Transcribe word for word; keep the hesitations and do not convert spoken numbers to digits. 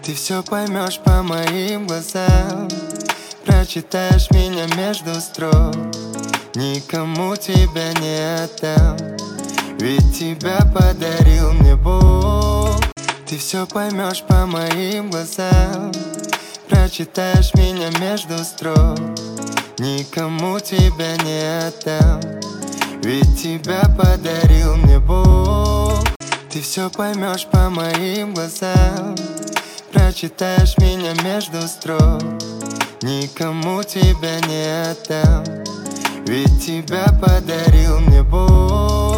Ты все поймешь по моим глазам, прочитаешь меня между строк. Никому тебя не отдам, ведь тебя подарил мне Бог. Ты все поймешь по моим глазам, прочитаешь меня между строк. Никому тебя не отдам, ведь тебя подарил мне Бог. Ты все поймешь по моим глазам, прочитаешь меня между строк. Никому тебя не отдам, ведь тебя подарил мне Бог.